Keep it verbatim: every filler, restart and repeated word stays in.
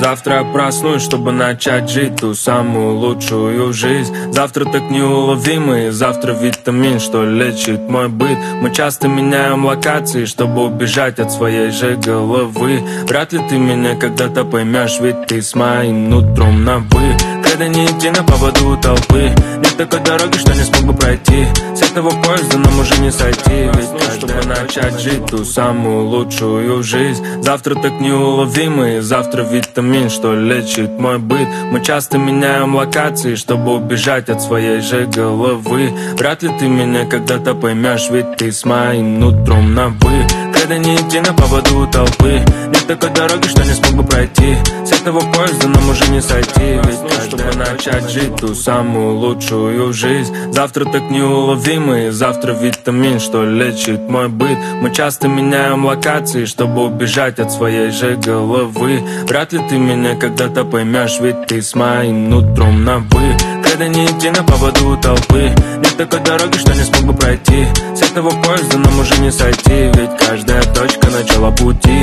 Завтра я проснусь, чтобы начать жить ту самую лучшую жизнь. Завтра так неуловимый, завтра витамин, что лечит мой быт. Мы часто меняем локации, чтобы убежать от своей же головы. Вряд ли ты меня когда-то поймешь, ведь ты с моим нутром на «вы». Когда не идти на поводу у толпы, нет такой дороги, что не смог бы пройти. С этого поезда нам уже не сойти, ведь чтобы начать жить ту самую лучшую жизнь. Завтра так неуловимый, завтра витамин, что лечит мой быт. Мы часто меняем локации, чтобы убежать от своей же головы. Вряд ли ты меня когда-то поймешь, ведь ты с моим нутром на «вы». Когда не идти на поводу у толпы, нет такой дороги, что не смог бы пройти. С этого поезда нам уже не сойти, ведь чтобы начать жить ту самую лучшую жизнь. Завтра так неуловимый, завтра витамин, что лечит мой быт. Мы часто меняем локации, чтобы убежать от своей же головы. Вряд ли ты меня когда-то поймешь, ведь ты с моим нутром на «вы». Когда не идти на поводу у толпы, нет такой дороги, что не смог бы пройти. С этого поезда нам уже не сойти, ведь каждая точка начала пути.